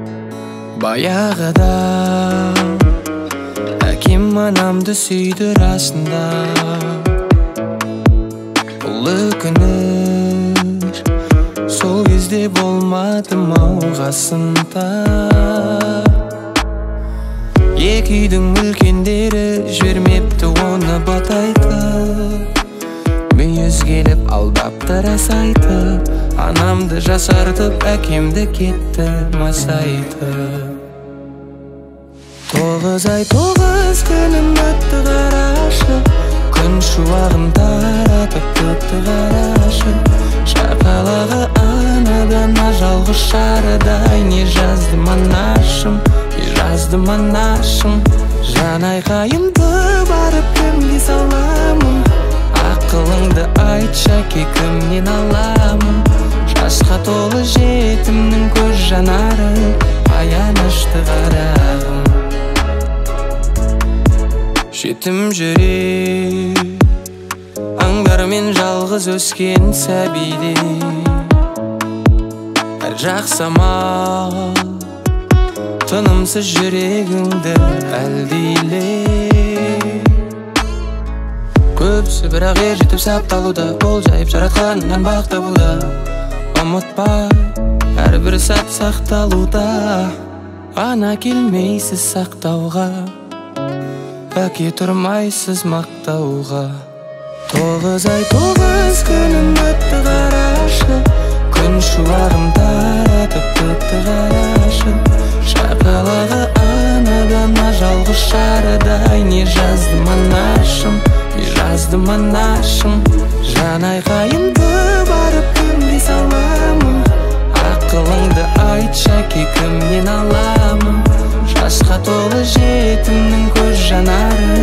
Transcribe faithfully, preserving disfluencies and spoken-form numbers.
Баяғыда әкем анамды сүйді расында. Бұл өкініш сол кезде болмады мау қасында. Екі үйдің үлкендері жібермепті оны батайтып. Мүйіз келіп алдапты рас айтып. Анамды жасартып әкемді кетті масайтып. Тоғыз ай тоғыз күнім өтті қарашы. Күн шуағын таратып өтті қарашы. Шақалағы анадан жалғыз шарыдай. Не жаздым анашым, не жаздым анашым. Жан айқайымды барып кімге саламын? Ақылыңды айтшы әке, кімнен аламын? Жасқа толы жетімнің көз жанары, аянышты қарағым. Жетім жүрек аңдармен жалғыз өскен сәбиде. Әр жақсама тынымсыз жүрегіңді әлдейле. Көпсі бірақ ер жетіп сапталуда. Бол жайып жаратқаннан бақ табуда. Ұмытпа, әрбір сәт сақталуда. Ана келмейсіз сақтауға, әке тұрмайсыз мақтауға. Тоғыз ай тоғыз күнім өтті қарашы. Күн шуағын таратып өтті қарашы. Шақалағы анадан жалғыз шарыдай. Не жаздым анашым, не жаздым анашым. Жан айқайымды барып кімге саламын? Ақылыңды айтшы әке, кімнен аламын? Жасқа толы жетімнің көз жанары,